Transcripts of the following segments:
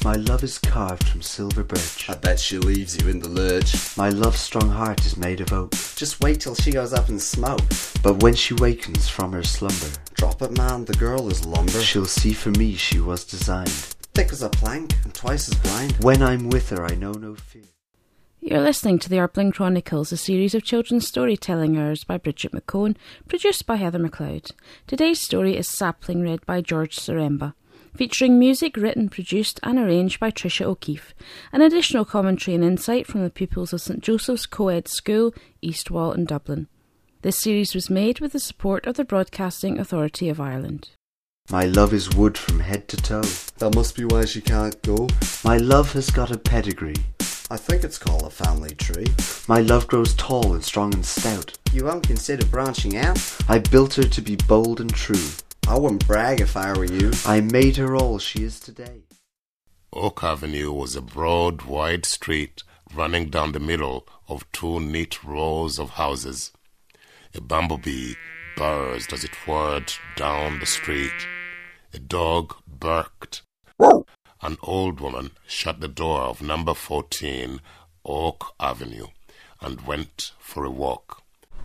My love is carved from silver birch. I bet she leaves you in the lurch. My love's strong heart is made of oak. Just wait till she goes up in smoke. But when she wakens from her slumber, drop it, man, the girl is lumber. She'll see for me she was designed. Thick as a plank and twice as blind. When I'm with her I know no fear. You're listening to the Arkling Chronicles, a series of children's storytelling hours by Bridget McCone, produced by Heather MacLeod. Today's story is Sapling, read by George Saremba, featuring music written, produced and arranged by Tricia O'Keefe, and additional commentary and insight from the pupils of St Joseph's Co-ed School, East Wall in Dublin. This series was made with the support of the Broadcasting Authority of Ireland. My love is wood from head to toe. That must be why she can't go. My love has got a pedigree. I think it's called a family tree. My love grows tall and strong and stout. You won't consider branching out? I built her to be bold and true. I wouldn't brag if I were you. I made her all she is today. Oak Avenue was a broad, wide street running down the middle of two neat rows of houses. A bumblebee buzzed as it whirred down the street. A dog barked. An old woman shut the door of number 14 Oak Avenue and went for a walk.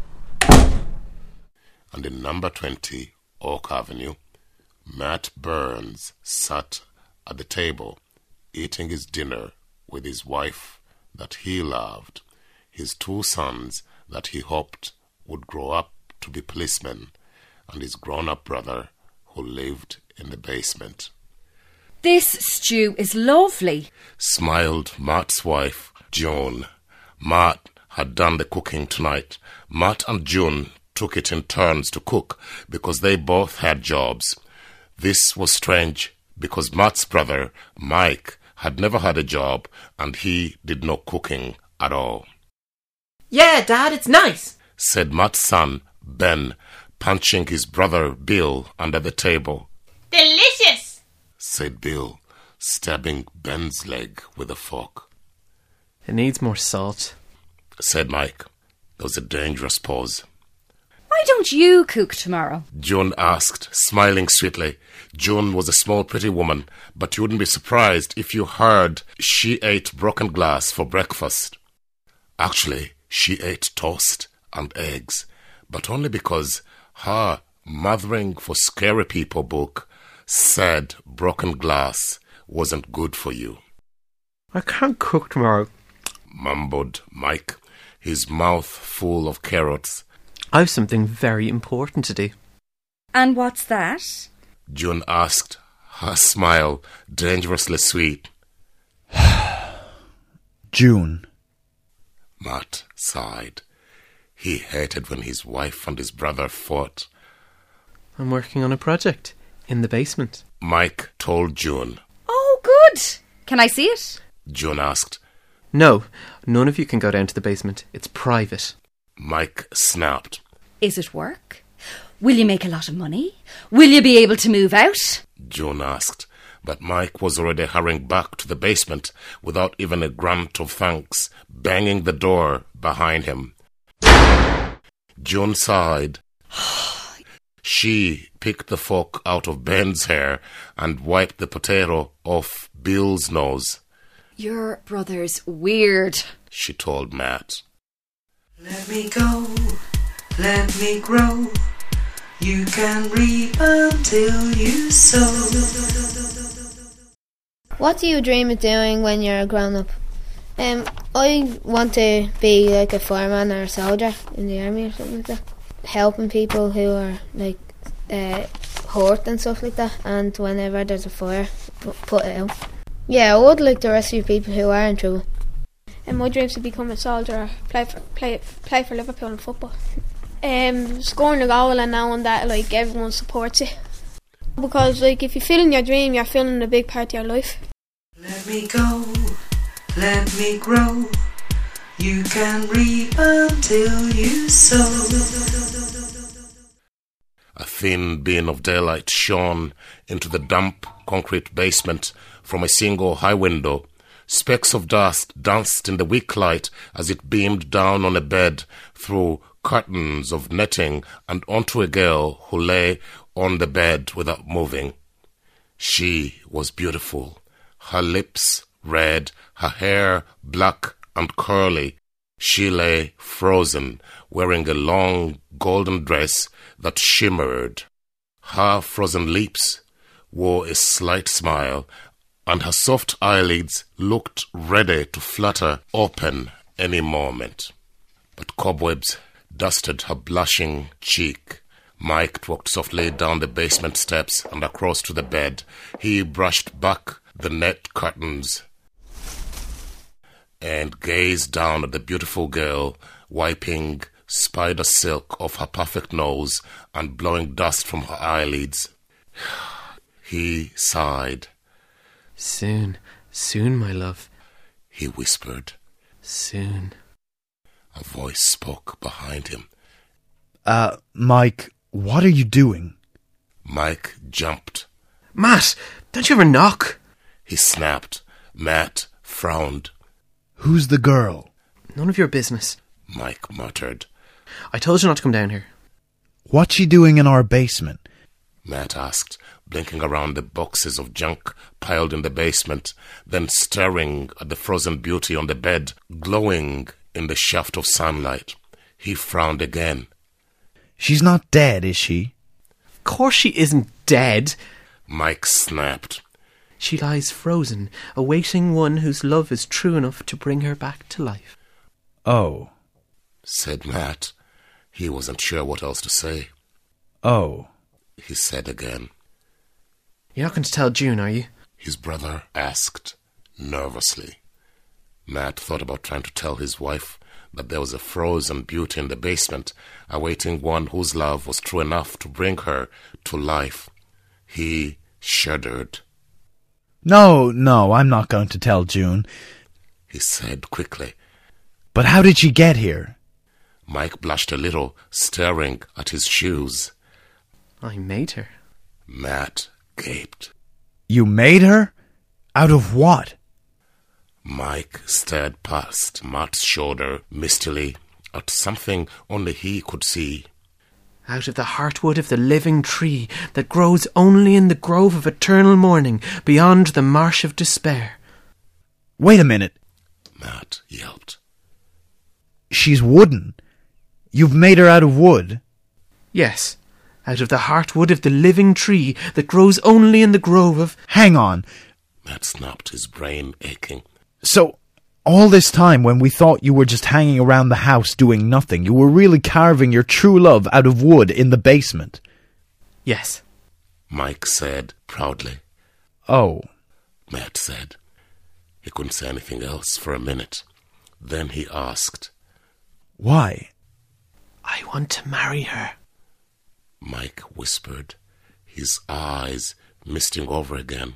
And in number 20 Oak Avenue, Matt Burns sat at the table eating his dinner with his wife that he loved, his two sons that he hoped would grow up to be policemen, and his grown-up brother who lived in the basement. This stew is lovely, smiled Matt's wife, June. Matt had done the cooking tonight. Matt and June took it in turns to cook because they both had jobs. This was strange because Matt's brother, Mike, had never had a job and he did no cooking at all. Yeah, Dad, it's nice, said Matt's son, Ben, punching his brother Bill under the table. Delicious, said Bill, stabbing Ben's leg with a fork. It needs more salt, said Mike. There was a dangerous pause. Why don't you cook tomorrow? June asked, smiling sweetly. June was a small, pretty woman, but you wouldn't be surprised if you heard she ate broken glass for breakfast. Actually, she ate toast and eggs, but only because her Mothering for Scary People book said broken glass wasn't good for you. I can't cook tomorrow, mumbled Mike, his mouth full of carrots. I've something very important to do. And what's that? June asked, her smile dangerously sweet. June. Matt sighed. He hated when his wife and his brother fought. I'm working on a project in the basement, Mike told June. Oh, good. Can I see it? June asked. No, none of you can go down to the basement. It's private. Mike snapped. Is it work? Will you make a lot of money? Will you be able to move out? June asked, but Mike was already hurrying back to the basement without even a grunt of thanks, banging the door behind him. June sighed. She picked the fork out of Ben's hair and wiped the potato off Bill's nose. Your brother's weird, she told Matt. Let me go, let me grow. You can reap until you sow. What do you dream of doing when you're a grown-up? I want to be like a fireman or a soldier in the army or something like that. Helping people who are like hurt and stuff like that, and whenever there's a fire, put it out. Yeah, I would like to rescue people who are in trouble. And my dreams to become a soldier, play for Liverpool in football. Scoring a goal and knowing that like everyone supports it. Because like if you're feeling your dream, you're feeling a big part of your life. Let me go, let me grow. You can reap until you sow. A thin beam of daylight shone into the damp concrete basement from a single high window. Specks of dust danced in the weak light as it beamed down on a bed through curtains of netting and onto a girl who lay on the bed without moving. She was beautiful. Her lips red, her hair black and curly. She lay frozen, wearing a long golden dress that shimmered. Her frozen lips wore a slight smile, and her soft eyelids looked ready to flutter open any moment. But cobwebs dusted her blushing cheek. Mike walked softly down the basement steps and across to the bed. He brushed back the net curtains and gazed down at the beautiful girl, wiping spider silk off her perfect nose and blowing dust from her eyelids. He sighed. Soon, soon, my love. He whispered. Soon. A voice spoke behind him. Mike, what are you doing? Mike jumped. Matt, don't you ever knock? He snapped. Matt frowned. Who's the girl? None of your business. Mike muttered. I told you not to come down here. What's she doing in our basement? Matt asked, blinking around the boxes of junk piled in the basement, then staring at the frozen beauty on the bed, glowing in the shaft of sunlight. He frowned again. She's not dead, is she? Of course she isn't dead. Mike snapped. She lies frozen, awaiting one whose love is true enough to bring her back to life. Oh. Said Matt. He wasn't sure what else to say. Oh. He said again. You're not going to tell June, are you? His brother asked, nervously. Matt thought about trying to tell his wife that there was a frozen beauty in the basement, awaiting one whose love was true enough to bring her to life. He shuddered. No, I'm not going to tell June, he said quickly. But how did she get here? Mike blushed a little, staring at his shoes. I made her. Matt gaped. You made her? Out of what? Mike stared past Matt's shoulder mistily at something only he could see. Out of the heartwood of the living tree that grows only in the grove of eternal morning beyond the marsh of despair. Wait a minute. Matt yelped. She's wooden. You've made her out of wood? Yes, out of the heartwood of the living tree that grows only in the grove of... Hang on. Matt snapped, his brain aching. So, all this time when we thought you were just hanging around the house doing nothing, you were really carving your true love out of wood in the basement? Yes. Mike said proudly. Oh. Matt said. He couldn't say anything else for a minute. Then he asked. Why? I want to marry her. Mike whispered, his eyes misting over again.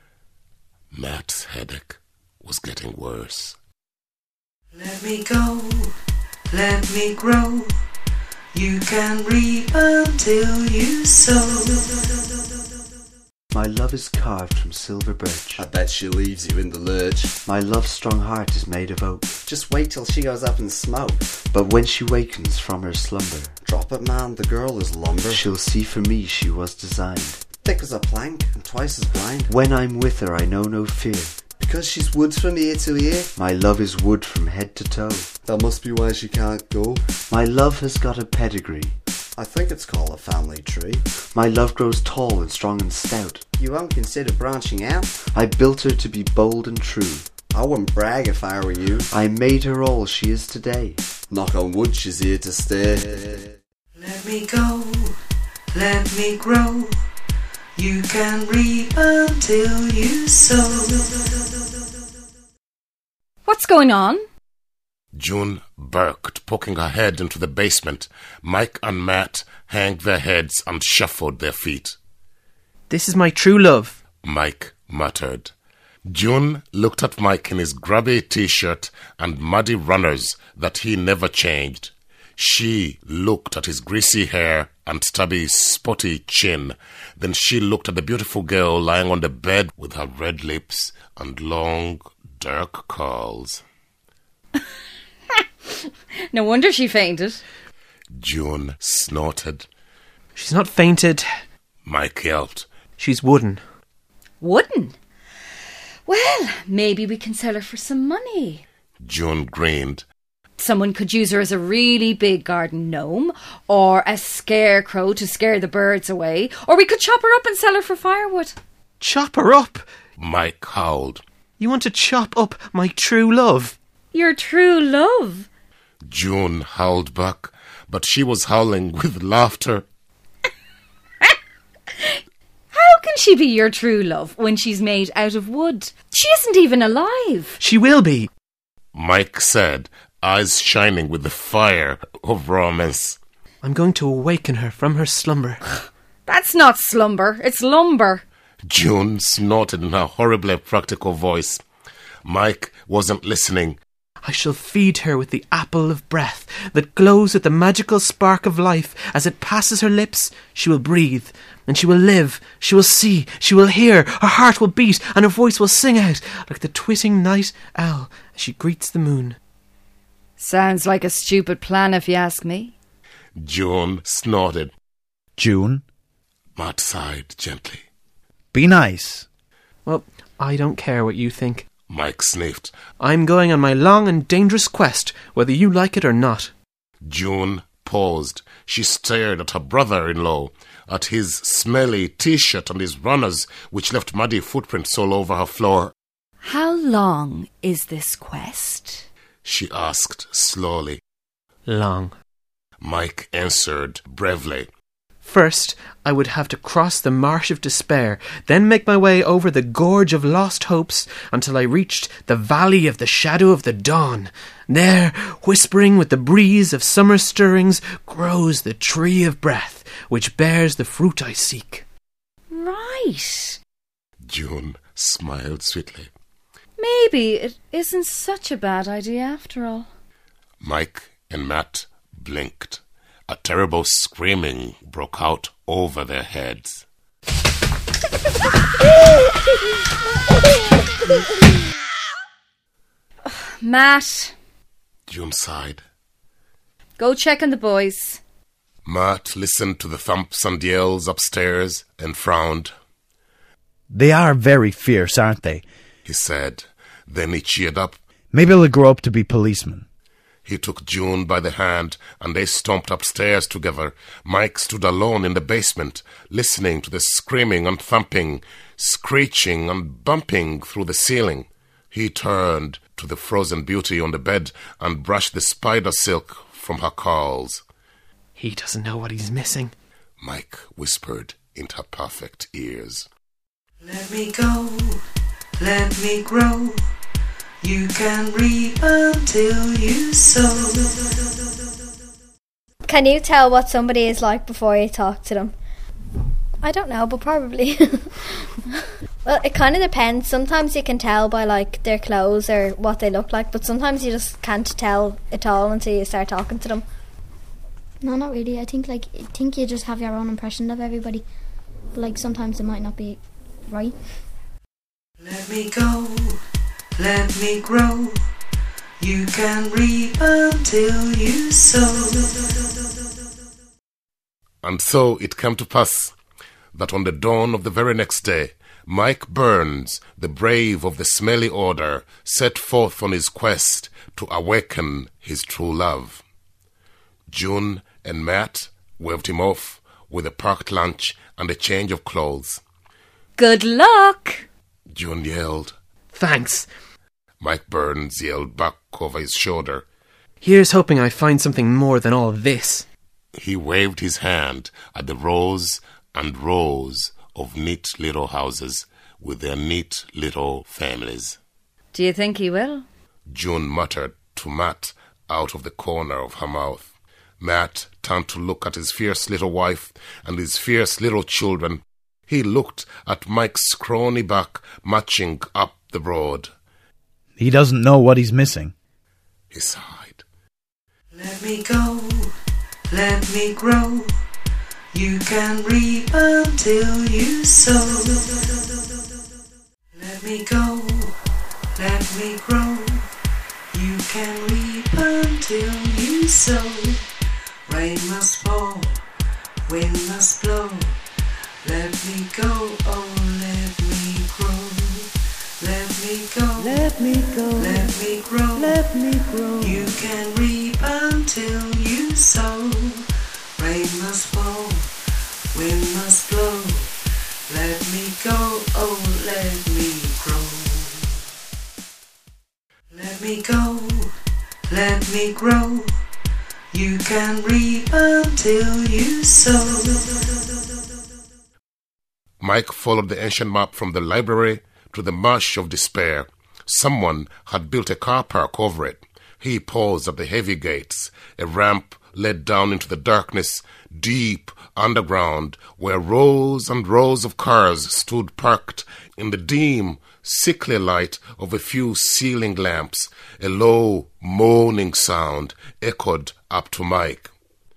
Matt's headache was getting worse. Let me go, let me grow. You can reap until you sow. My love is carved from silver birch. I bet she leaves you in the lurch. My love's strong heart is made of oak. Just wait till she goes up in smoke. But when she wakens from her slumber, Drop it, man, the girl is lumber. she'll see for me she was designed. Thick as a plank and twice as blind. When I'm with her I know no fear. Because she's wood from ear to ear. My love is wood from head to toe. That must be why she can't go. My love has got a pedigree. I think it's called a family tree. My love grows tall and strong and stout. You won't consider branching out? I built her to be bold and true. I wouldn't brag if I were you. I made her all she is today. Knock on wood, she's here to stay. Let me go, let me grow. You can reap until you sow. What's going on? June barked, poking her head into the basement. Mike and Matt hanged their heads and shuffled their feet. This is my true love. Mike muttered. June looked at Mike in his grubby t-shirt and muddy runners that he never changed. She looked at his greasy hair and stubby, spotty chin. Then she looked at the beautiful girl lying on the bed with her red lips and long, dark curls. No wonder she fainted. June snorted. She's not fainted. Mike yelped. She's wooden. Wooden? Well, maybe we can sell her for some money. June grinned. Someone could use her as a really big garden gnome, or a scarecrow to scare the birds away, or we could chop her up and sell her for firewood. Chop her up? Mike howled. You want to chop up my true love? Your true love? June howled back, but she was howling with laughter. How can she be your true love when she's made out of wood? She isn't even alive. She will be, Mike said, eyes shining with the fire of romance. I'm going to awaken her from her slumber. That's not slumber, it's lumber. June snorted in her horribly practical voice. Mike wasn't listening. I shall feed her with the apple of breath that glows with the magical spark of life. As it passes her lips, she will breathe, and she will live, she will see, she will hear, her heart will beat, and her voice will sing out like the twitting night owl as she greets the moon. Sounds like a stupid plan if you ask me. June snorted. June, Matt sighed gently. be nice. Well, I don't care what you think. Mike sniffed. I'm going on my long and dangerous quest, whether you like it or not. June paused. She stared at her brother-in-law, at his smelly T-shirt and his runners, which left muddy footprints all over her floor. How long is this quest? She asked slowly. Long. Mike answered bravely. First, I would have to cross the Marsh of Despair, then make my way over the Gorge of Lost Hopes until I reached the Valley of the Shadow of the Dawn. There, whispering with the breeze of summer stirrings, grows the tree of breath, which bears the fruit I seek. Right. June smiled sweetly. Maybe it isn't such a bad idea after all. Mike and Matt blinked. A terrible screaming broke out over their heads. Matt, June sighed. go check on the boys. Matt listened to the thumps and yells upstairs and frowned. They are very fierce, aren't they? He said. Then he cheered up. Maybe they'll grow up to be policemen. He took June by the hand, and they stomped upstairs together. Mike stood alone in the basement, listening to the screaming and thumping, screeching and bumping through the ceiling. He turned to the frozen beauty on the bed and brushed the spider silk from her curls. He doesn't know what he's missing. Mike whispered into her perfect ears. Let me go, let me grow. You can reap until you sow. Can you tell what somebody is like before you talk to them? I don't know, but probably. Well, it kind of depends. Sometimes you can tell by like their clothes or what they look like, but sometimes you just can't tell at all until you start talking to them. No, not really. I think you just have your own impression of everybody. But like sometimes it might not be right. Let me go, let me grow. You can reap until you sow. And so it came to pass that on the dawn of the very next day, Mike Burns, the brave of the Smelly Order, set forth on his quest to awaken his true love. June and Matt waved him off with a parked lunch and a change of clothes. Good luck! June yelled. Thanks. Mike Burns yelled back over his shoulder. Here's hoping I find something more than all this. He waved his hand at the rows and rows of neat little houses with their neat little families. Do you think he will? June muttered to Matt out of the corner of her mouth. Matt turned to look at his fierce little wife and his fierce little children. He looked at Mike's scrawny back marching up the road. He doesn't know what he's missing. He sighed. Let me go, let me grow. You can reap until you sow. Let me go, let me grow. You can reap until you sow. Rain must fall, wind must blow. Let me go, oh let me grow. Let me let me go, let me grow, let me grow. You can reap until you sow. Rain must fall, wind must blow. Let me go, oh let me grow. Let me go, let me grow. You can reap until you sow. Mike followed the ancient map from the library to the marsh of despair. Someone had built a car park over it. He paused at the heavy gates. A ramp led down into the darkness, deep underground, where rows and rows of cars stood parked in the dim, sickly light of a few ceiling lamps. A low, moaning sound echoed up to Mike.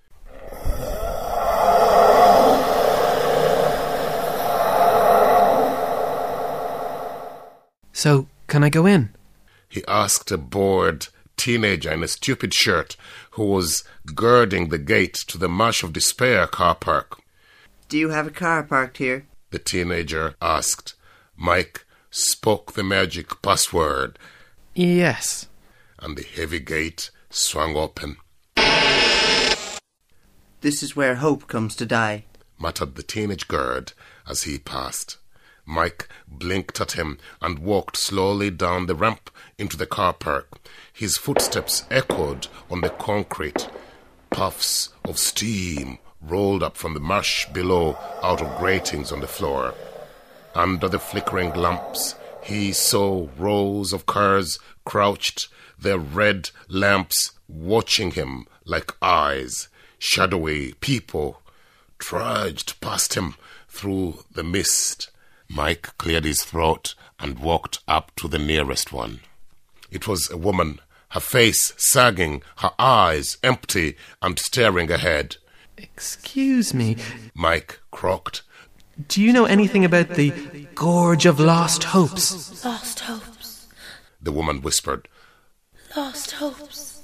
So, can I go in? He asked a bored teenager in a stupid shirt who was girding the gate to the Marsh of Despair car park. Do you have a car parked here? The teenager asked. Mike spoke the magic password. Yes. And the heavy gate swung open. This is where hope comes to die, muttered the teenage girl as he passed. Mike blinked at him and walked slowly down the ramp into the car park. His footsteps echoed on the concrete. Puffs of steam rolled up from the marsh below out of gratings on the floor. Under the flickering lamps, he saw rows of cars crouched, their red lamps watching him like eyes. Shadowy people trudged past him through the mist. Mike cleared his throat and walked up to the nearest one. It was a woman, her face sagging, her eyes empty and staring ahead. Excuse me, Mike croaked. Do you know anything about the Gorge of Lost Hopes? Lost hopes. The woman whispered. Lost hopes.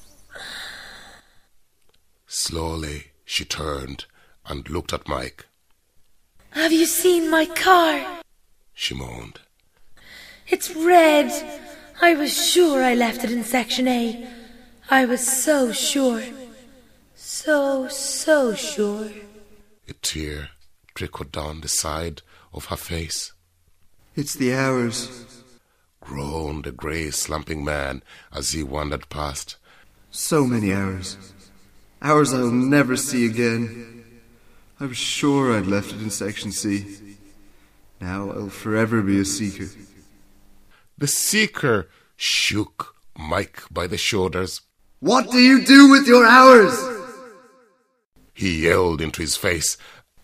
Slowly she turned and looked at Mike. Have you seen my car? She moaned. It's red. I was sure I left it in Section A. I was so sure. So sure. A tear trickled down the side of her face. It's the hours, groaned a grey, slumping man as he wandered past. So many hours. Hours I'll never see again. I was sure I'd left it in Section C. Now I'll forever be a seeker. The seeker shook Mike by the shoulders. What do you do with your hours? He yelled into his face.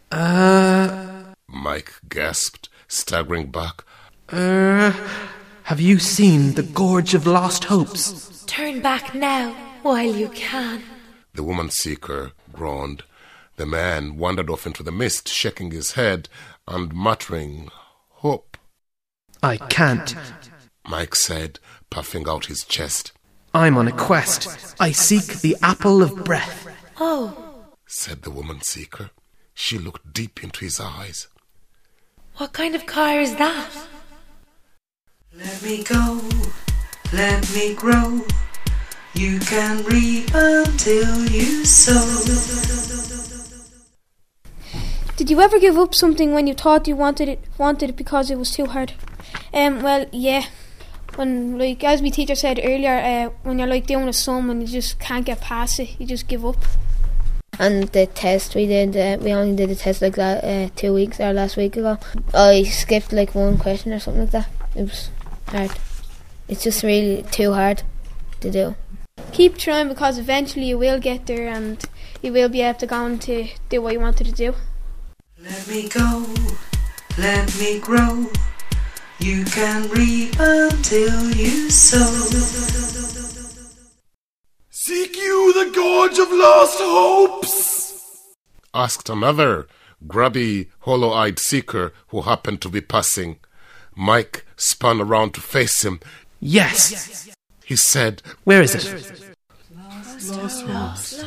Mike gasped, staggering back. Have you seen the Gorge of Lost Hopes? Turn back now, while you can. The woman seeker groaned. The man wandered off into the mist, shaking his head and muttering, "Hope." I can't, Mike said, puffing out his chest. I'm on a quest. I seek the apple of breath. Oh, said the woman seeker. She looked deep into his eyes. What kind of car is that? Let me go, let me grow. You can reap until you sow. Did you ever give up something when you thought you wanted it because it was too hard? Well, yeah. When, like, as my teacher said earlier, when you're like doing a sum and you just can't get past it, you just give up. And the test we did, we only did the test like that 2 weeks or last week ago. I skipped like one question or something like that. It was hard. It's just really too hard to do. Keep trying, because eventually you will get there and you will be able to go on to do what you wanted to do. Let me go, let me grow. You can reap until you sow. Seek you the Gorge of Lost Hopes? Asked another grubby, hollow-eyed seeker who happened to be passing. Mike spun around to face him. Yes, he said. Where is it? Lost Hopes.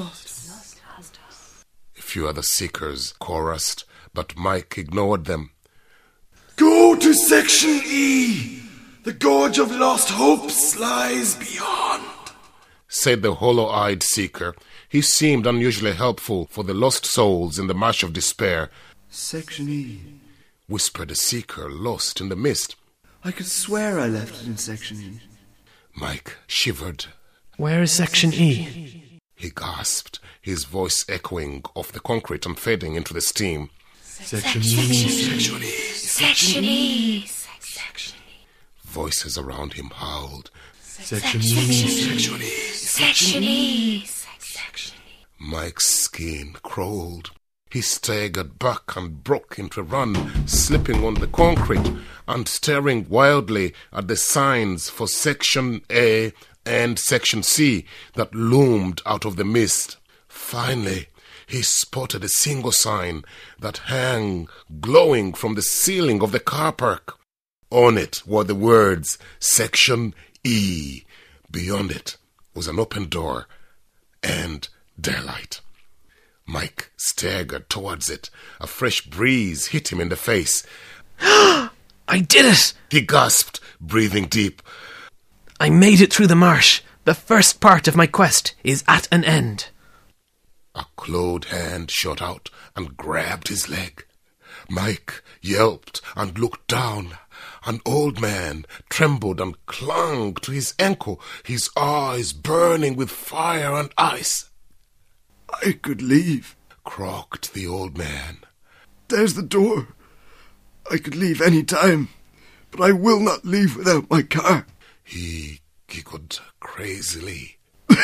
A few other seekers chorused, but Mike ignored them. Go to Section E. The gorge of lost hopes lies beyond, said the hollow-eyed seeker. He seemed unusually helpful for the lost souls in the marsh of despair. Section E, whispered the seeker, lost in the mist. I could swear I left it in Section E. Mike shivered. Where is Section E? He gasped, his voice echoing off the concrete and fading into the steam. Section E. Section E. Section E. Voices around him howled. Section E. Section E. Section E. Mike's skin crawled. He staggered back and broke into a run, slipping on the concrete and staring wildly at the signs for Section A and Section C that loomed out of the mist. Finally, he spotted a single sign that hung glowing from the ceiling of the car park. On it were the words Section E. Beyond it was an open door and daylight. Mike staggered towards it. A fresh breeze hit him in the face. I did it! He gasped, breathing deep. I made it through the marsh. The first part of my quest is at an end. A clawed hand shot out and grabbed his leg. Mike yelped and looked down. An old man trembled and clung to his ankle, his eyes burning with fire and ice. I could leave, croaked the old man. There's the door. I could leave any time, but I will not leave without my car. He giggled crazily.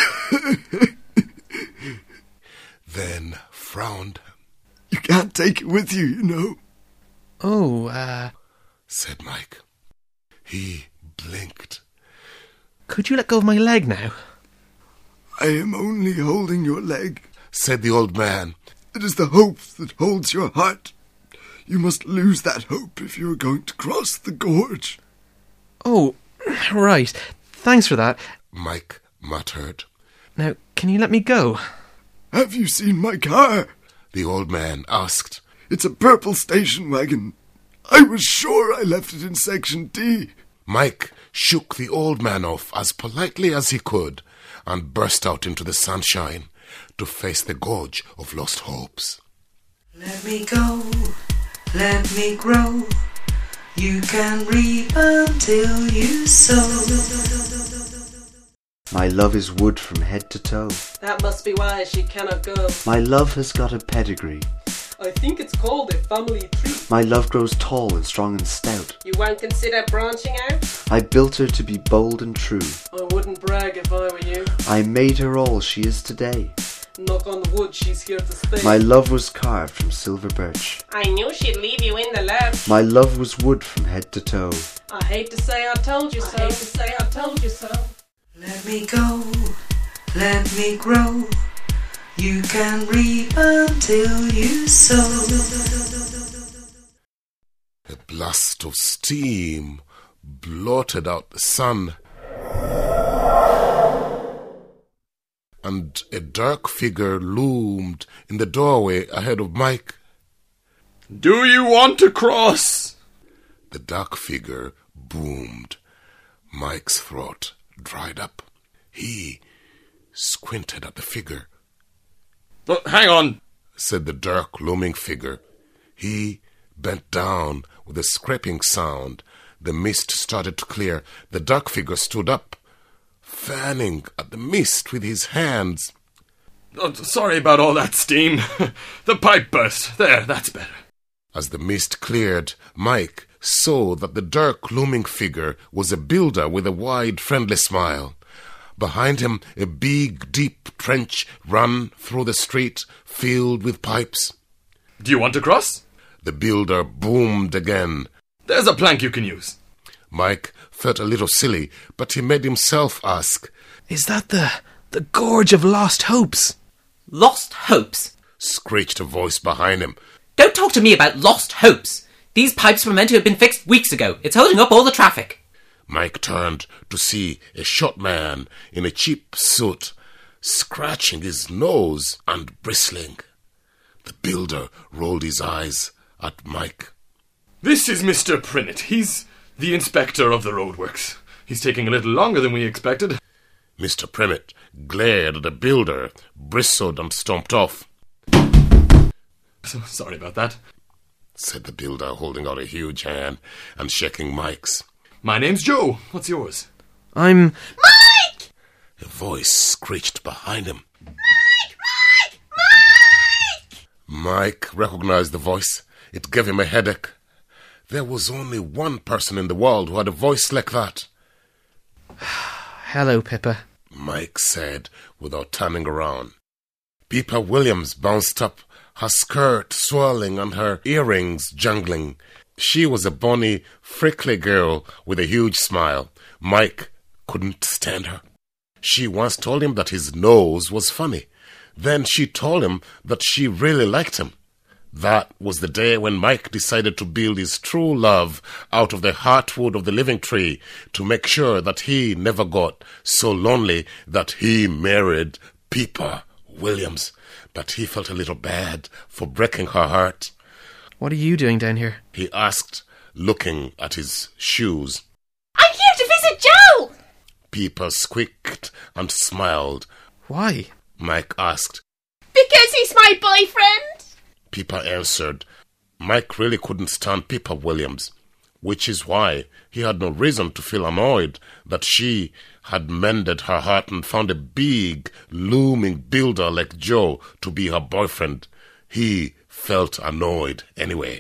Then frowned. You can't take it with you, you know. Oh, said Mike. He blinked. Could you let go of my leg now? I am only holding your leg, said the old man. It is the hope that holds your heart. You must lose that hope if you are going to cross the gorge. Oh, right. Thanks for that. Mike muttered. Now, can you let me go? Have you seen my car? The old man asked. It's a purple station wagon. I was sure I left it in Section D. Mike shook the old man off as politely as he could and burst out into the sunshine to face the gorge of lost hopes. Let me go, let me grow. You can reap until you sow. My love is wood from head to toe. That must be why she cannot go. My love has got a pedigree. I think it's called a family tree. My love grows tall and strong and stout. You won't consider branching out? I built her to be bold and true. I wouldn't brag if I were you. I made her all she is today. Knock on wood, she's here to stay. My love was carved from silver birch. I knew she'd leave you in the lurch. My love was wood from head to toe. I hate to say I told you so. I hate to say I told you so. Let me go, let me grow. You can reap until you sow. A blast of steam blotted out the sun, and a dark figure loomed in the doorway ahead of Mike. Do you want to cross? The dark figure boomed. Mike's throat dried up. He squinted at the figure. Hang on, said the dark, looming figure. He bent down with a scraping sound. The mist started to clear. The dark figure stood up, fanning at the mist with his hands. Oh, sorry about all that steam. The pipe burst. There, that's better. As the mist cleared, Mike saw that the dark, looming figure was a builder with a wide, friendly smile. Behind him, a big, deep trench ran through the street, filled with pipes. Do you want to cross? The builder boomed again. There's a plank you can use. Mike felt a little silly, but he made himself ask, Is that the gorge of lost hopes? Lost hopes? Screeched a voice behind him. Don't talk to me about lost hopes. These pipes were meant to have been fixed weeks ago. It's holding up all the traffic. Mike turned to see a short man in a cheap suit, scratching his nose and bristling. The builder rolled his eyes at Mike. This is Mr. Prinnett. He's The inspector of the roadworks. He's taking a little longer than we expected. Mr. Primmett glared at the builder, bristled and stomped off. Sorry about that, said the builder, holding out a huge hand and shaking Mike's. My name's Joe. What's yours? I'm... Mike! A voice screeched behind him. Mike! Mike recognized the voice. It gave him a headache. There was only one person in the world who had a voice like that. Hello, Pippa, Mike said without turning around. Pippa Williams bounced up, her skirt swirling and her earrings jangling. She was a bonny, frickly girl with a huge smile. Mike couldn't stand her. She once told him that his nose was funny. Then she told him that she really liked him. That was the day when Mike decided to build his true love out of the heartwood of the living tree to make sure that he never got so lonely that he married Pippa Williams. But he felt a little bad for breaking her heart. What are you doing down here? He asked, looking at his shoes. I'm here to visit Joe! Pippa squeaked and smiled. Why? Mike asked. Because he's my boyfriend. Pippa answered. Mike really couldn't stand Pippa Williams, which is why he had no reason to feel annoyed that she had mended her heart and found a big, looming builder like Joe to be her boyfriend. He felt annoyed anyway.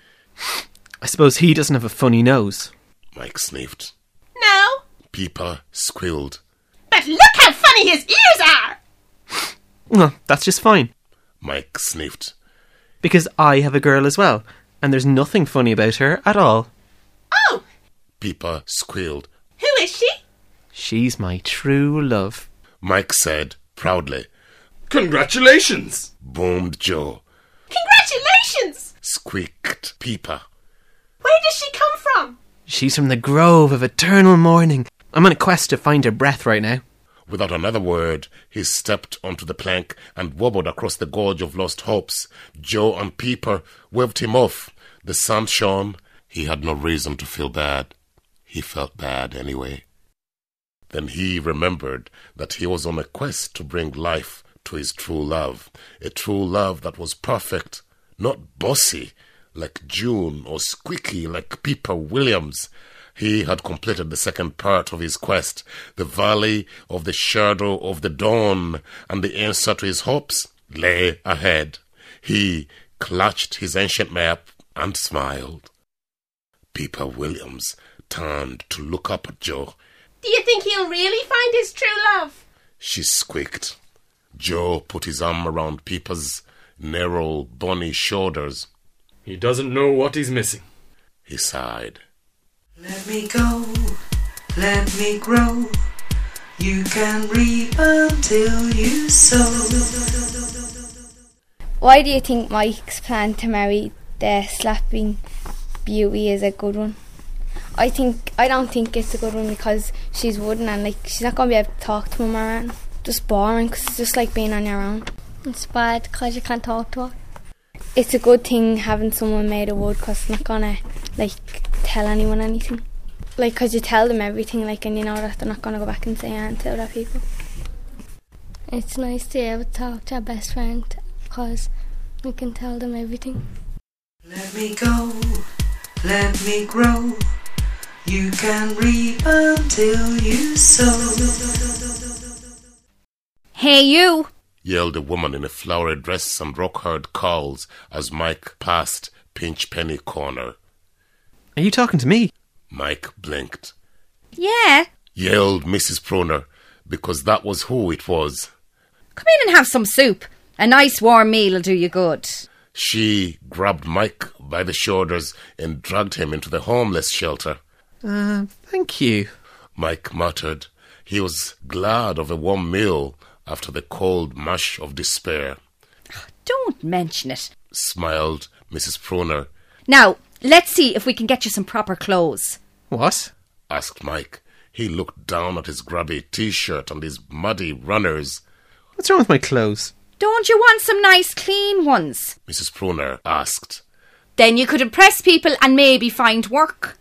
I suppose he doesn't have a funny nose. Mike sniffed. No. Pippa squealed. But look how funny his ears are! Well, that's just fine. Mike sniffed. Because I have a girl as well, and there's nothing funny about her at all. Oh! Pippa squealed. Who is she? She's my true love. Mike said proudly. Congratulations! Boomed Joe. Congratulations! Squeaked Pippa. Where does she come from? She's from the grove of eternal morning. I'm on a quest to find her breath right now. Without another word, he stepped onto the plank and wobbled across the gorge of lost hopes. Joe and Pippa waved him off. The sun shone. He had no reason to feel bad. He felt bad anyway. Then he remembered that he was on a quest to bring life to his true love. A true love that was perfect, not bossy like June or squeaky like Pippa Williams. He had completed the second part of his quest, the Valley of the Shadow of the Dawn, and the answer to his hopes lay ahead. He clutched his ancient map and smiled. Pippa Williams turned to look up at Joe. Do you think he'll really find his true love? She squeaked. Joe put his arm around Pippa's narrow, bony shoulders. He doesn't know what he's missing. He sighed. Let me go, let me grow. You can reap until you sow. Why do you think Mike's plan to marry the slapping beauty is a good one? I don't think it's a good one because she's wooden and she's not going to be able to talk to him around. Just boring because it's just like being on your own. It's bad because you can't talk to her. It's a good thing having someone made of wood because it's not going to tell anyone anything. Because you tell them everything and you know that they're not going to go back and say anything to other people. It's nice to be able to talk to our best friend because we can tell them everything. Let me go, let me grow. You can reap until you sow. Hey you! Yelled a woman in a flowery dress and rock-hard curls as Mike passed Pinch Penny Corner. Are you talking to me? Mike blinked. Yeah. Yelled Mrs. Pruner, because that was who it was. Come in and have some soup. A nice warm meal will do you good. She grabbed Mike by the shoulders and dragged him into the homeless shelter. Thank you. Mike muttered. He was glad of a warm meal after the cold mush of despair. Don't mention it, smiled Mrs. Pruner. Now, let's see if we can get you some proper clothes. What? Asked Mike. He looked down at his grubby t-shirt and his muddy runners. What's wrong with my clothes? Don't you want some nice clean ones? Mrs. Pruner asked. Then you could impress people and maybe find work.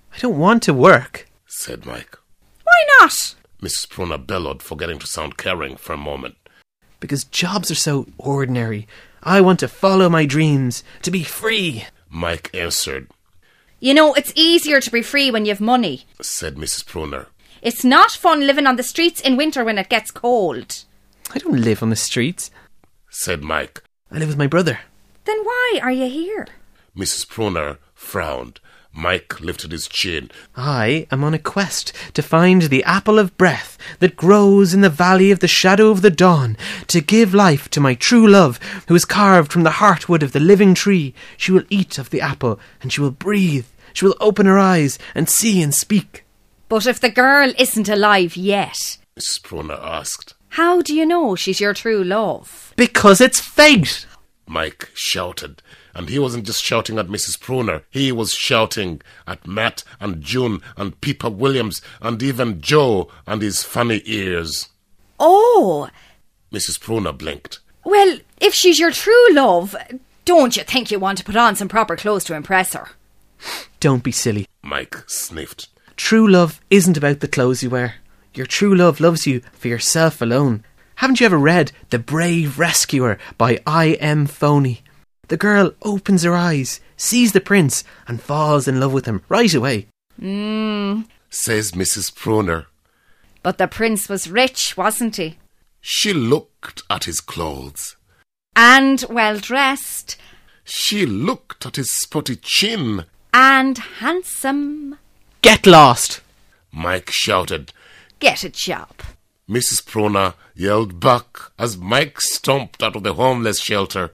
I don't want to work, said Mike. Why not? Mrs. Pruner bellowed, forgetting to sound caring for a moment. Because jobs are so ordinary. I want to follow my dreams, to be free. Mike answered. You know, it's easier to be free when you've money, said Mrs. Pruner. It's not fun living on the streets in winter when it gets cold. I don't live on the streets, said Mike. I live with my brother. Then why are you here? Mrs. Pruner frowned. Mike lifted his chin. I am on a quest to find the apple of breath that grows in the valley of the shadow of the dawn, to give life to my true love, who is carved from the heartwood of the living tree. She will eat of the apple, and she will breathe. She will open her eyes and see and speak. But if the girl isn't alive yet, Mrs. Pruner asked, how do you know she's your true love? Because it's fate! Mike shouted. And he wasn't just shouting at Mrs. Pruner. He was shouting at Matt and June and Pippa Williams and even Joe and his funny ears. Oh! Mrs. Pruner blinked. Well, if she's your true love, don't you think you want to put on some proper clothes to impress her? Don't be silly, Mike sniffed. True love isn't about the clothes you wear. Your true love loves you for yourself alone. Haven't you ever read The Brave Rescuer by I.M. Foney? The girl opens her eyes, sees the prince, and falls in love with him right away. Says Mrs. Pruner. But the prince was rich, wasn't he? She looked at his clothes. And well-dressed. She looked at his spotty chin. And handsome. Get lost! Mike shouted. Get a job. Mrs. Pruner yelled back as Mike stomped out of the homeless shelter.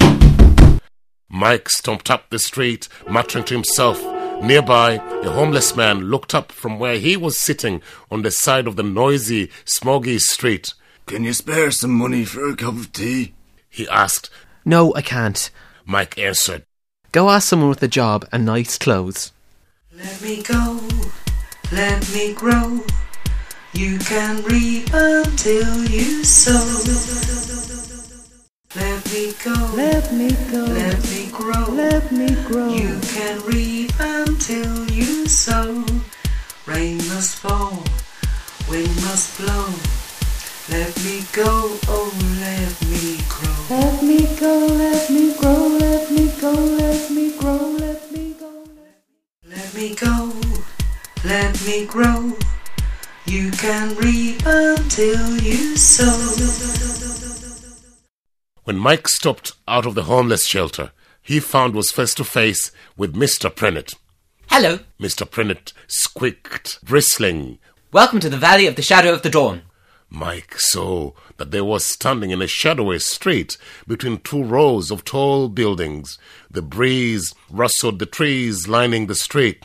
Mike stomped up the street, muttering to himself. Nearby, a homeless man looked up from where he was sitting on the side of the noisy, smoggy street. Can you spare some money for a cup of tea? He asked. No, I can't. Mike answered. Go ask someone with a job and nice clothes. Let me go, let me grow. You can reap until you sow. Let me go, let me go, let me grow, let me grow. You can reap until you sow. Rain must fall, wind must blow. Let me go, oh let me grow. Let me go, let me grow, let me go, let me grow, let me go. Let me go, let me grow. You can reap until you sow. When Mike stopped out of the homeless shelter, he found was face to face with Mr. Prennet. Hello. Mr. Prennet squeaked, bristling. Welcome to the Valley of the Shadow of the Dawn. Mike saw that they were standing in a shadowy street between two rows of tall buildings. The breeze rustled the trees lining the street.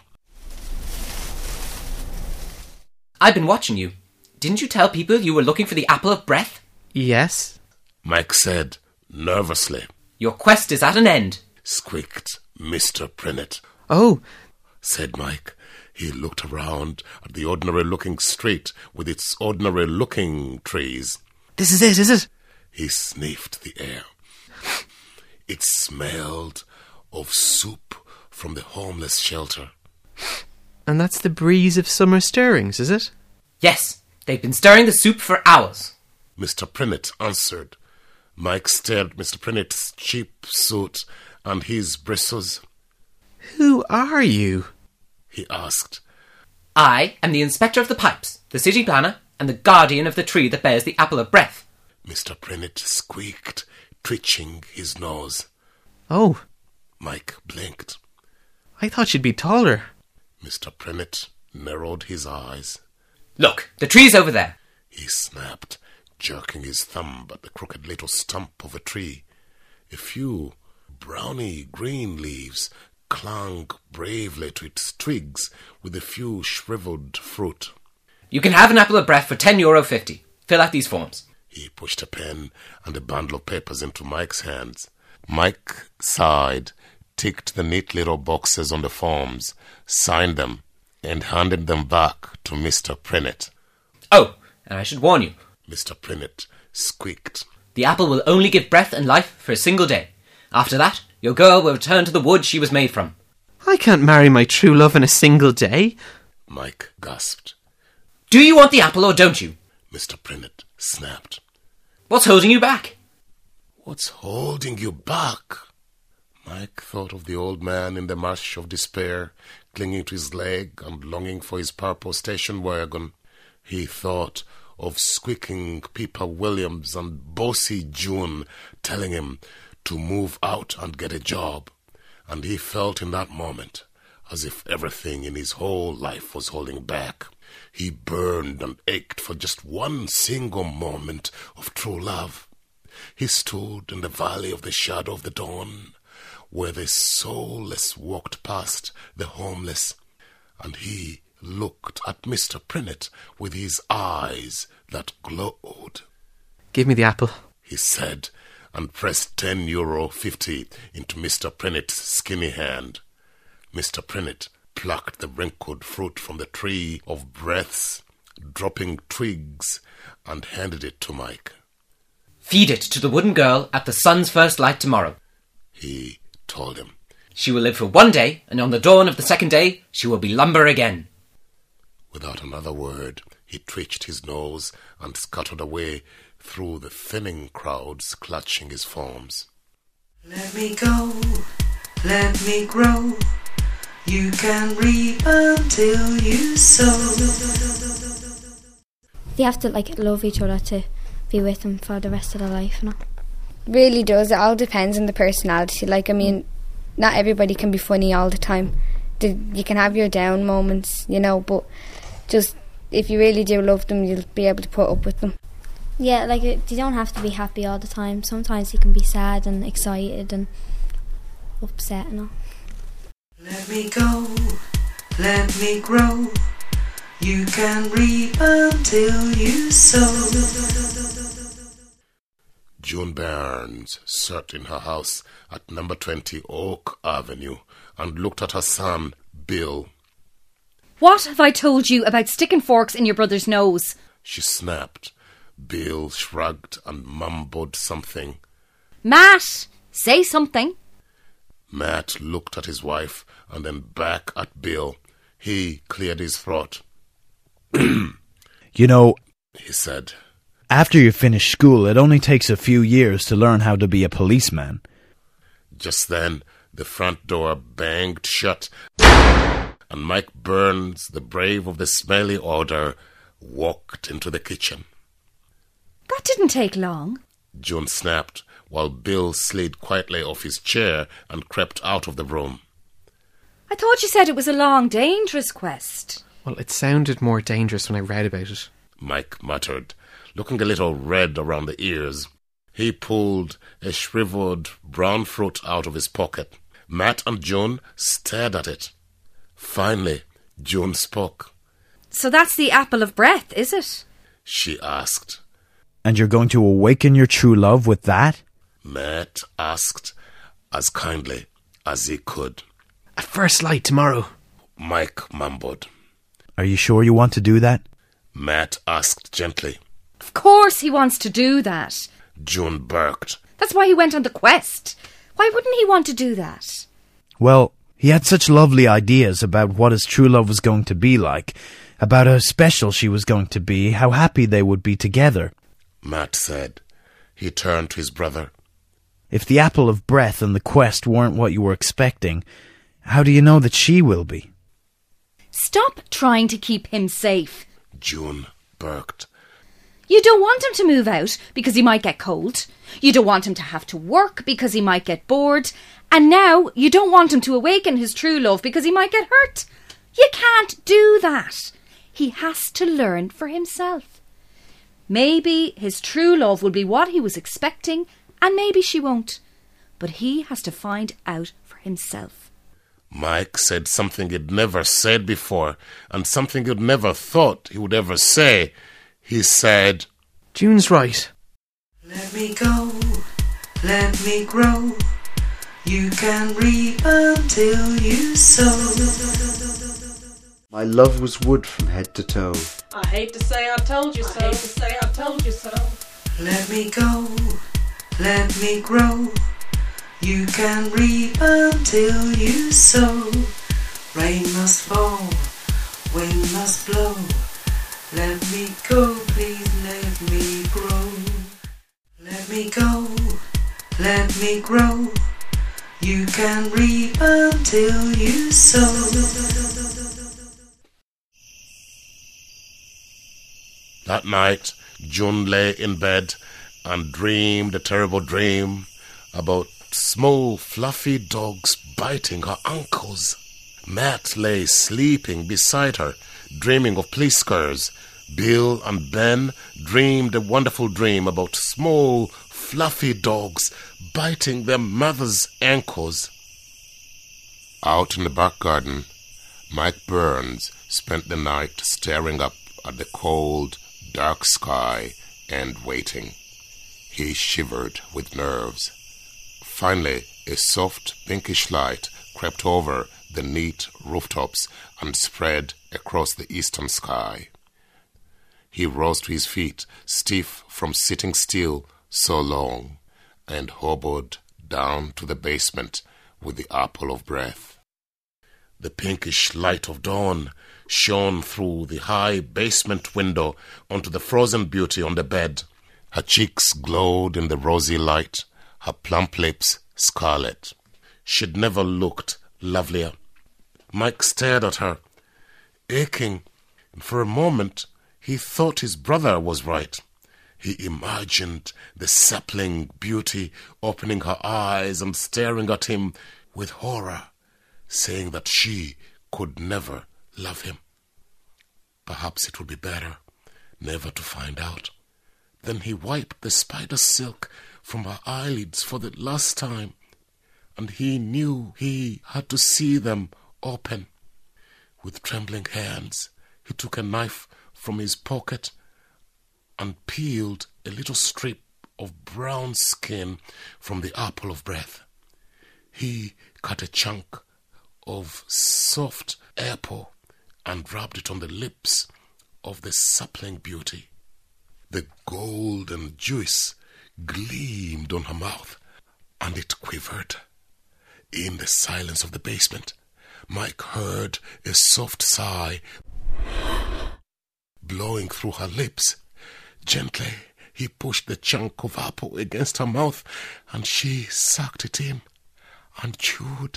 I've been watching you. Didn't you tell people you were looking for the apple of breath? Yes, Mike said nervously. Your quest is at an end, squeaked Mr. Prennet. Oh, said Mike. He looked around at the ordinary-looking street with its ordinary-looking trees. This is it, is it? He sniffed the air. It smelled of soup from the homeless shelter. And that's the breeze of summer stirrings, is it? Yes, they've been stirring the soup for hours. Mr. Prennet answered. Mike stared at Mr. Prennet's cheap suit and his bristles. Who are you? He asked. I am the inspector of the pipes, the city planner, and the guardian of the tree that bears the apple of breath. Mr. Prennet squeaked, twitching his nose. Oh. Mike blinked. I thought you'd be taller. Mr. Prennet narrowed his eyes. Look, the tree's over there. He snapped, jerking his thumb at the crooked little stump of a tree. A few browny green leaves clung bravely to its twigs with a few shriveled fruit. You can have an apple of breath for €10.50. Fill out these forms. He pushed a pen and a bundle of papers into Mike's hands. Mike sighed, ticked the neat little boxes on the forms, signed them, and handed them back to Mr. Prennet. Oh, and I should warn you. Mr. Prennet squeaked. The apple will only give breath and life for a single day. After that, your girl will return to the wood she was made from. I can't marry my true love in a single day. Mike gasped. Do you want the apple or don't you? Mr. Prinnet snapped. What's holding you back? What's holding you back? Mike thought of the old man in the marsh of despair, clinging to his leg and longing for his purple station wagon. He thought of squeaking Pippa Williams and bossy June telling him to move out and get a job. And he felt in that moment as if everything in his whole life was holding back. He burned and ached for just one single moment of true love. He stood in the valley of the shadow of the dawn, where the soulless walked past the homeless, and he looked at Mr. Prinnet with his eyes that glowed. Give me the apple, he said, and pressed €10.50 into Mr. Prinnet's skinny hand. Mr. Prinnet plucked the wrinkled fruit from the tree of breaths, dropping twigs, and handed it to Mike. Feed it to the wooden girl at the sun's first light tomorrow, he told him. She will live for one day, and on the dawn of the second day, she will be lumber again. Without another word, he twitched his nose and scuttled away through the thinning crowds clutching his forms. Let me go, let me grow. You can reap until you sow. They have to love each other to be with them for the rest of their life, you know. Really does. It all depends on the personality. Not everybody can be funny all the time. You can have your down moments, but just if you really do love them, you'll be able to put up with them. Yeah, they don't have to be happy all the time. Sometimes you can be sad and excited and upset, Let me go, let me grow. You can reap until you sow. June Barnes sat in her house at number 20 Oak Avenue and looked at her son, Bill. What have I told you about sticking forks in your brother's nose? She snapped. Bill shrugged and mumbled something. Matt, say something. Matt looked at his wife and then back at Bill. He cleared his throat. You know, he said, after you finish school, it only takes a few years to learn how to be a policeman. Just then, the front door banged shut, and Mike Burns, the brave of the smelly order, walked into the kitchen. That didn't take long, June snapped, while Bill slid quietly off his chair and crept out of the room. I thought you said it was a long, dangerous quest. Well, it sounded more dangerous when I read about it, Mike muttered, looking a little red around the ears. He pulled a shriveled brown fruit out of his pocket. Matt and June stared at it. Finally, June spoke. So that's the apple of breath, is it? She asked. And you're going to awaken your true love with that? Matt asked, as kindly as he could. At first light tomorrow, Mike mumbled. Are you sure you want to do that? Matt asked gently. Of course he wants to do that. June barked. That's why he went on the quest. Why wouldn't he want to do that? Well, he had such lovely ideas about what his true love was going to be like, about how special she was going to be, how happy they would be together. Matt said. He turned to his brother. If the apple of breath and the quest weren't what you were expecting, how do you know that she will be? Stop trying to keep him safe. June barked. You don't want him to move out because he might get cold. You don't want him to have to work because he might get bored. And now you don't want him to awaken his true love because he might get hurt. You can't do that. He has to learn for himself. Maybe his true love will be what he was expecting, and maybe she won't. But he has to find out for himself. Mike said something he'd never said before, and something he'd never thought he would ever say. He said, June's right. Let me go, let me grow. You can reap until you sow. My love was wood from head to toe. I hate to say I told you so. I hate to say I told you so. Let me go, let me grow. You can reap until you sow. Rain must fall, wind must blow. Let me go, please let me grow. Let me go, let me grow. You can reap until you sow. That night, June lay in bed and dreamed a terrible dream about small fluffy dogs biting her ankles. Matt lay sleeping beside her, dreaming of police cars. Bill and Ben dreamed a wonderful dream about small fluffy dogs biting their mother's ankles. Out in the back garden, Mike Burns spent the night staring up at the cold, dark sky and waiting. He shivered with nerves. Finally, a soft pinkish light crept over the neat rooftops and spread across the eastern sky. He rose to his feet, stiff from sitting still so long, and hobbled down to the basement with the apple of breath. The pinkish light of dawn shone through the high basement window onto the frozen beauty on the bed. Her cheeks glowed in the rosy light, her plump lips scarlet. She'd never looked lovelier. Mike stared at her, aching, and for a moment he thought his brother was right. He imagined the sapling beauty opening her eyes and staring at him with horror, saying that she could never love him. Perhaps it would be better never to find out. Then he wiped the spider silk from her eyelids for the last time, and he knew he had to see them open. With trembling hands, he took a knife from his pocket and peeled a little strip of brown skin from the apple of breath. He cut a chunk of soft apple and rubbed it on the lips of the sapling beauty. The golden juice gleamed on her mouth, and it quivered. In the silence of the basement, Mike heard a soft sigh blowing through her lips. Gently, he pushed the chunk of apple against her mouth, and she sucked it in and chewed.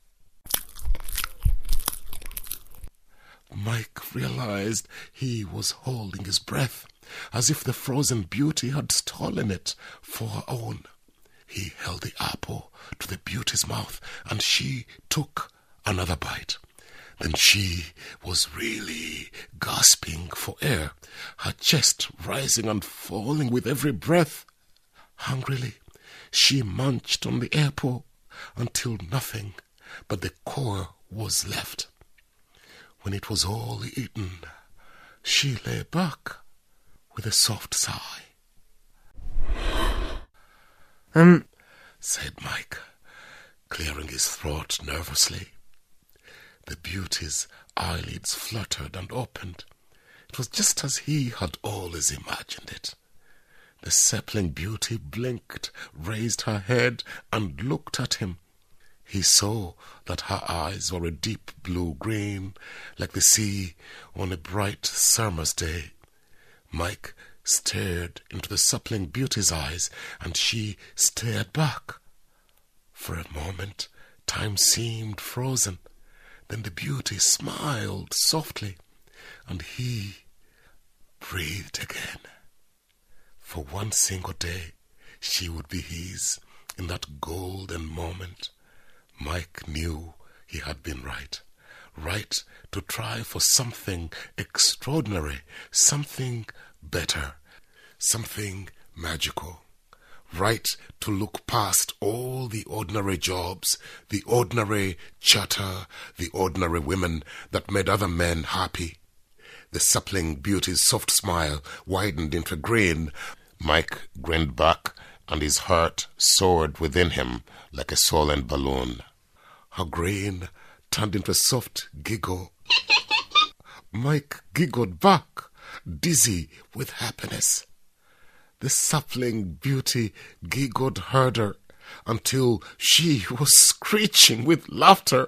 Mike realized he was holding his breath, as if the frozen beauty had stolen it for her own. He held the apple to the beauty's mouth, and she took another bite. Then she was really gasping for air, her chest rising and falling with every breath. Hungrily, she munched on the apple until nothing but the core was left. When it was all eaten, she lay back with a soft sigh. Said Mike, clearing his throat nervously. The beauty's eyelids fluttered and opened. It was just as he had always imagined it. The sapling beauty blinked, raised her head, and looked at him. He saw that her eyes were a deep blue-green, like the sea on a bright summer's day. Mike stared into the sapling beauty's eyes, and she stared back. For a moment, time seemed frozen. Then the beauty smiled softly, and he breathed again. For one single day, she would be his in that golden moment. Mike knew he had been right. Right to try for something extraordinary, something better, something magical. Right to look past all the ordinary jobs, the ordinary chatter, the ordinary women that made other men happy. The sapling beauty's soft smile widened into a grin. Mike grinned back, and his heart soared within him like a swollen balloon. Her grin turned into a soft giggle. Mike giggled back, dizzy with happiness. The sapling beauty giggled harder, until she was screeching with laughter.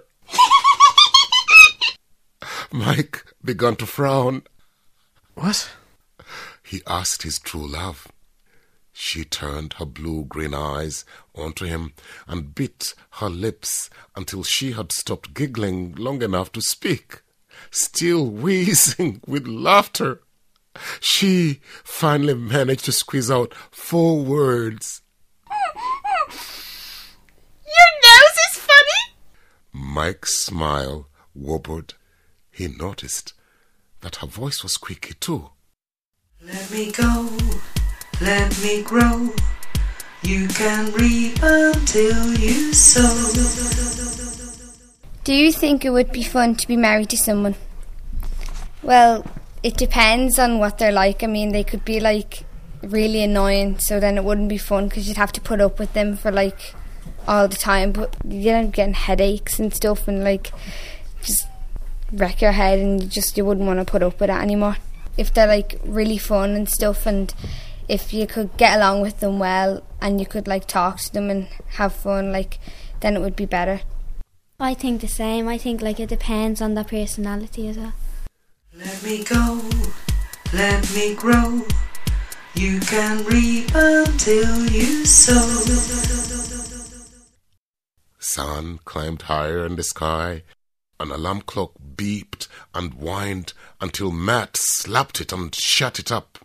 Mike began to frown. What? He asked his true love. She turned her blue-green eyes onto him and bit her lips until she had stopped giggling long enough to speak. Still wheezing with laughter, she finally managed to squeeze out 4 words. Your nose is funny! Mike's smile wobbled. He noticed that her voice was squeaky too. Let me go, let me grow. You can reap until you sow. Do you think it would be fun to be married to someone? Well, it depends on what they're like. I mean, they could be like really annoying, so then it wouldn't be fun because you'd have to put up with them for like all the time. But you end up getting headaches and stuff and like just wreck your head, and you wouldn't want to put up with it anymore. If they're like really fun and stuff, and if you could get along with them well and you could like talk to them and have fun, like then it would be better. I think the same. I think like it depends on their personality as well. Let me go, let me grow. You can reap until you sow. Sun climbed higher in the sky. An alarm clock beeped and whined until Matt slapped it and shut it up.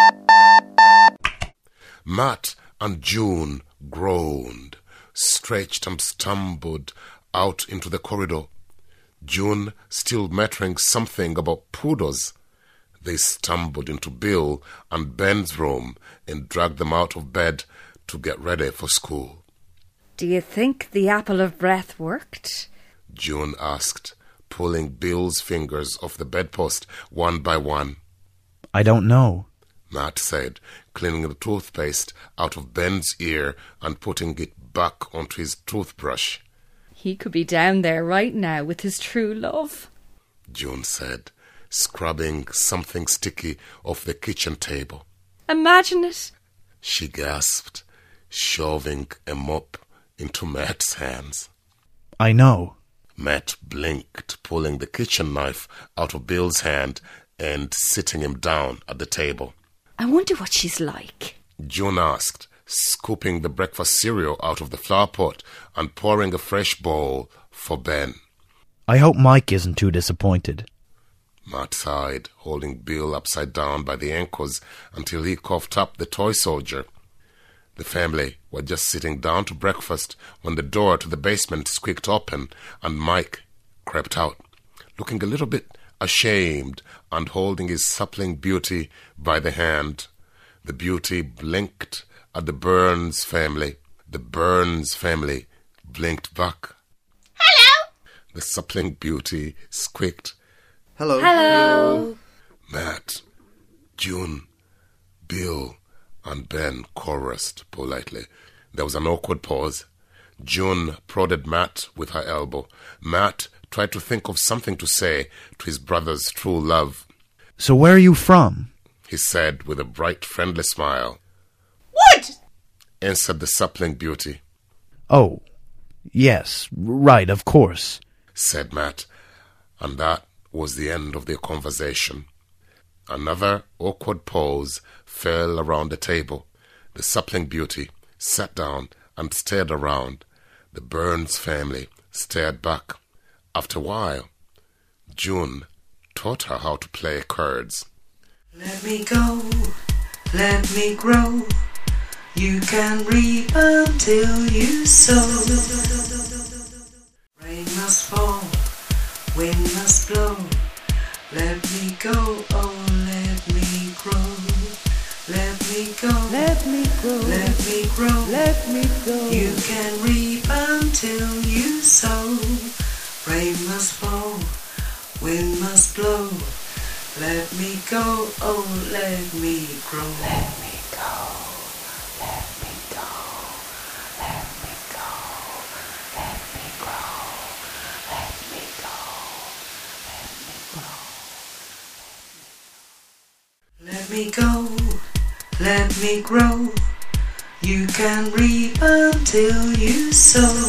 Matt and June groaned, stretched and stumbled out into the corridor. June still muttering something about poodles. They stumbled into Bill and Ben's room and dragged them out of bed to get ready for school. Do you think the apple of breath worked? June asked, pulling Bill's fingers off the bedpost one by one. I don't know, Matt said, cleaning the toothpaste out of Ben's ear and putting it back onto his toothbrush. He could be down there right now with his true love, June said, scrubbing something sticky off the kitchen table. Imagine it, she gasped, shoving a mop into Matt's hands. I know. Matt blinked, pulling the kitchen knife out of Bill's hand and sitting him down at the table. I wonder what she's like, June asked, scooping the breakfast cereal out of the flour pot and pouring a fresh bowl for Ben. I hope Mike isn't too disappointed. Matt sighed, holding Bill upside down by the ankles until he coughed up the toy soldier. The family were just sitting down to breakfast when the door to the basement squeaked open and Mike crept out, looking a little bit ashamed and holding his suppling beauty by the hand. The beauty blinked at the Burns family. The Burns family blinked back. Hello! The suppling beauty squeaked, Hello. Hello! Matt, June, Bill, and Ben chorused politely. There was an awkward pause. June prodded Matt with her elbow. Matt tried to think of something to say to his brother's true love. So where are you from? He said with a bright, friendly smile. Wood! Answered the suppling beauty. Oh, yes, right, of course, said Matt. And that was the end of their conversation. Another awkward pause fell around the table. The suppling beauty sat down and stared around. The Burns family stared back. After a while, June taught her how to play cards. Let me go, let me grow. You can reap until you sow. Rain must fall, wind must blow. Let me go, oh let me grow. Let me go, let me grow, let me grow, let me go. You can reap until you sow. Rain must fall, wind must blow. Let me go, oh let me grow. Let me go, let me go, let me go, let me grow, let me go, let me grow. Let me go, let me grow. You can reap until you sow.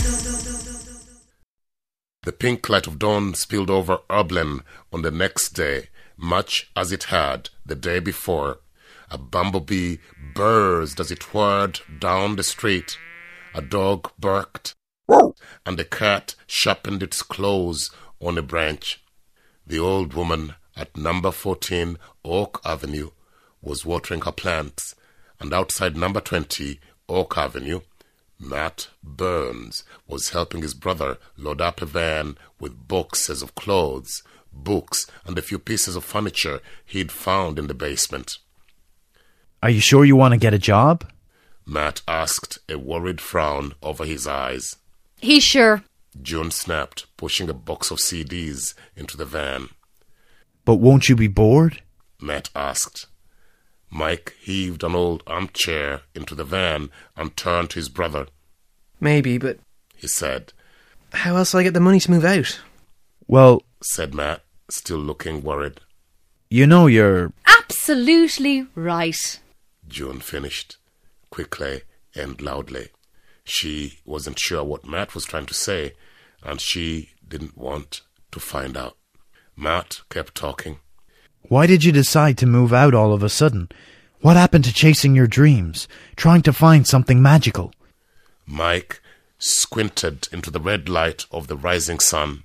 The pink light of dawn spilled over Erblin on the next day, much as it had the day before. A bumblebee buzzed as it whirred down the street. A dog barked, and a cat sharpened its claws on a branch. The old woman at number 14 Oak Avenue was watering her plants, and outside number 20 Oak Avenue, Matt Burns was helping his brother load up a van with boxes of clothes, books, and a few pieces of furniture he'd found in the basement. Are you sure you want to get a job? Matt asked, a worried frown over his eyes. He's sure. June snapped, pushing a box of CDs into the van. But won't you be bored? Matt asked. Mike heaved an old armchair into the van and turned to his brother. Maybe, but... he said. How else will I get the money to move out? Well... said Matt, still looking worried. You know you're... absolutely right. June finished, quickly and loudly. She wasn't sure what Matt was trying to say, and she didn't want to find out. Matt kept talking. Why did you decide to move out all of a sudden? What happened to chasing your dreams, trying to find something magical? Mike squinted into the red light of the rising sun.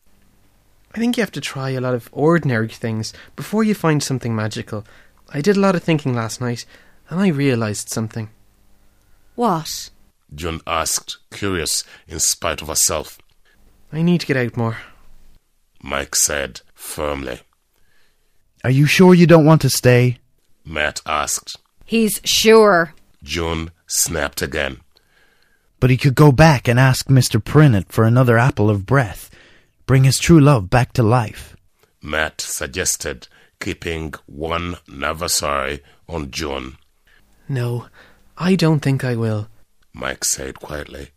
I think you have to try a lot of ordinary things before you find something magical. I did a lot of thinking last night, and I realised something. What? June asked, curious in spite of herself. I need to get out more. Mike said firmly. Are you sure you don't want to stay? Matt asked. He's sure. June snapped again. But he could go back and ask Mr. Prinnett for another apple of breath. Bring his true love back to life. Matt suggested, keeping one nervous eye on June. No, I don't think I will, Mike said quietly.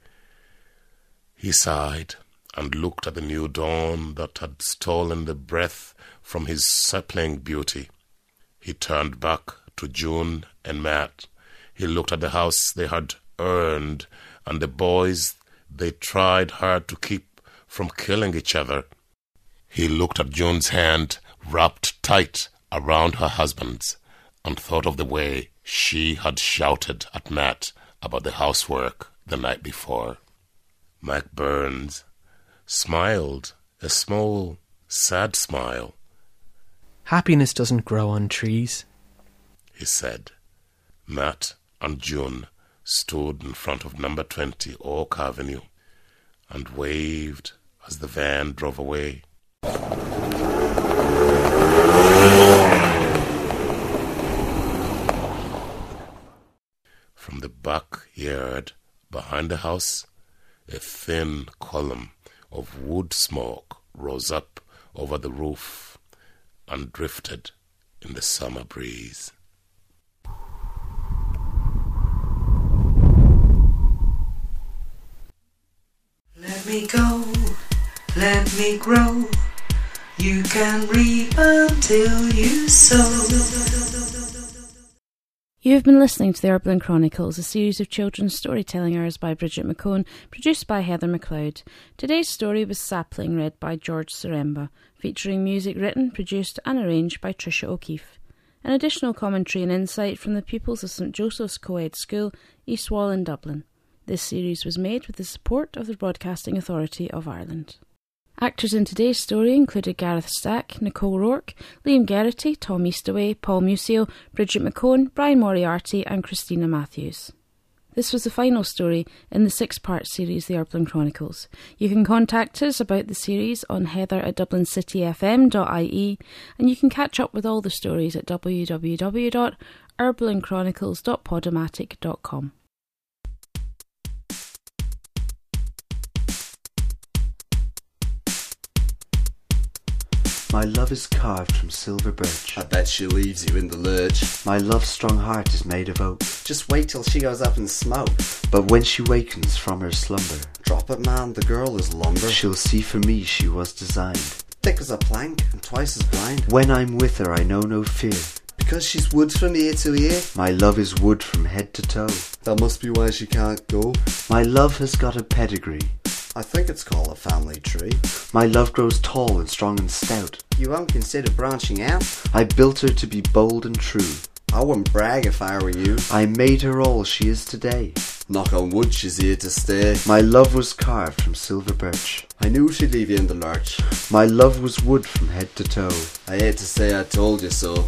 He sighed and looked at the new dawn that had stolen the breath from his sapling beauty. He turned back to June and Matt. He looked at the house they had earned and the boys they tried hard to keep from killing each other. He looked at June's hand wrapped tight around her husband's and thought of the way she had shouted at Matt about the housework the night before. Mike Burns smiled, a small, sad smile. Happiness doesn't grow on trees, he said. Matt and June stood in front of number 20 Oak Avenue and waved as the van drove away. From the backyard behind the house, a thin column of wood smoke rose up over the roof and drifted in the summer breeze. Let me go, let me grow. You can reap until you sow. You have been listening to the Erblin Chronicles, a series of children's storytelling hours by Bridget McCone, produced by Heather MacLeod. Today's story was Sapling, read by George Saremba, featuring music written, produced and arranged by Tricia O'Keefe. An additional commentary and insight from the pupils of St Joseph's Co-ed School, East Wall in Dublin. This series was made with the support of the Broadcasting Authority of Ireland. Actors in today's story included Gareth Stack, Nicole Rourke, Liam Geraghty, Tom Eastaway, Paul Musio, Bridget McCone, Brian Moriarty and Christina Matthews. This was the final story in the 6-part series The Erblin Chronicles. You can contact us about the series on heather@dublincityfm.ie and you can catch up with all the stories at www.erblinchronicles.podomatic.com. My love is carved from silver birch. I bet she leaves you in the lurch. My love's strong heart is made of oak. Just wait till she goes up in smoke. But when she wakens from her slumber, drop it, man, the girl is lumber. She'll see for me she was designed. Thick as a plank and twice as blind. When I'm with her I know no fear, because she's wood from ear to ear. My love is wood from head to toe. That must be why she can't go. My love has got a pedigree. I think it's called a family tree. My love grows tall and strong and stout. You won't consider branching out? I built her to be bold and true. I wouldn't brag if I were you. I made her all she is today. Knock on wood, she's here to stay. My love was carved from silver birch. I knew she'd leave you in the lurch. My love was wood from head to toe. I hate to say I told you so.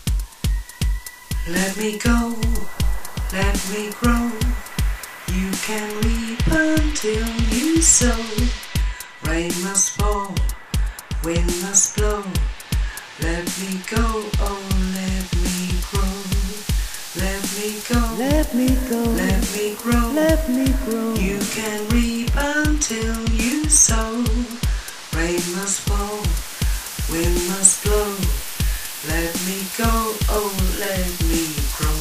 Let me go, let me grow. You can reap until you sow. Rain must fall, wind must blow. Let me go, oh let me grow. Let me go, let me go, let me grow, let me grow. You can reap until you sow. Rain must fall, wind must blow. Let me go, oh let me grow.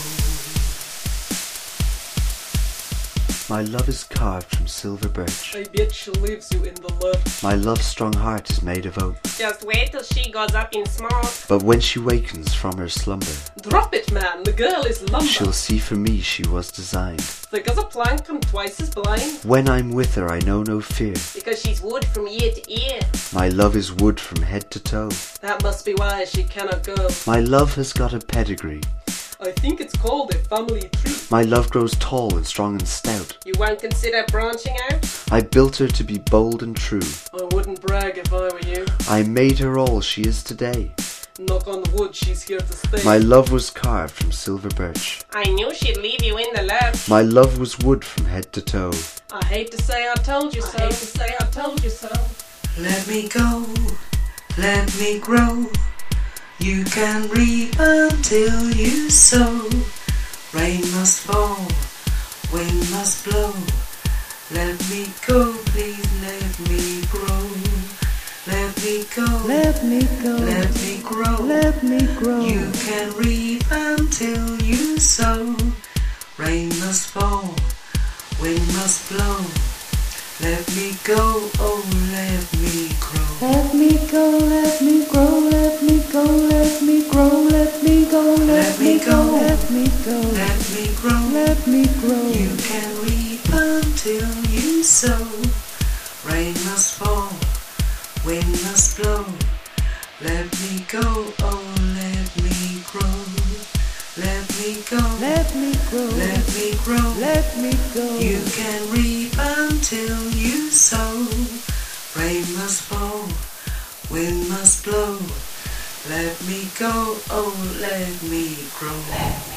My love is carved from silver birch. I bet she leaves you in the lurch. My love's strong heart is made of oak. Just wait till she goes up in smoke. But when she wakens from her slumber, Drop it, man, the girl is lumber. she'll see for me she was designed. Thick as a plank and twice as blind. When I'm with her I know no fear. Because she's wood from ear to ear. My love is wood from head to toe. That must be why she cannot go. My love has got a pedigree. I think it's called a family tree. My love grows tall and strong and stout. You won't consider branching out? I built her to be bold and true. I wouldn't brag if I were you. I made her all she is today. Knock on wood, she's here to stay. My love was carved from silver birch. I knew she'd leave you in the lurch. My love was wood from head to toe. I hate to say I told you so. I hate to say I told you so. Let me go, let me grow. You can reap until you sow. Rain must fall, wind must blow. Let me go, please let me grow. Let me go, let me go, let me grow, let me grow. You can reap until you sow. Rain must fall, wind must blow. Let me go, oh let me grow. Let me go, let me grow, let me go, let me grow, let me go, let me go, let me go, let me grow, let me grow. You can reap until you sow. Rain must fall, wind must blow. Let me go, oh let me grow. Let me go, let me grow, let me grow, let me go. You can reap until you sow. Rain must fall, wind must blow. Let me go, oh let me grow. Let me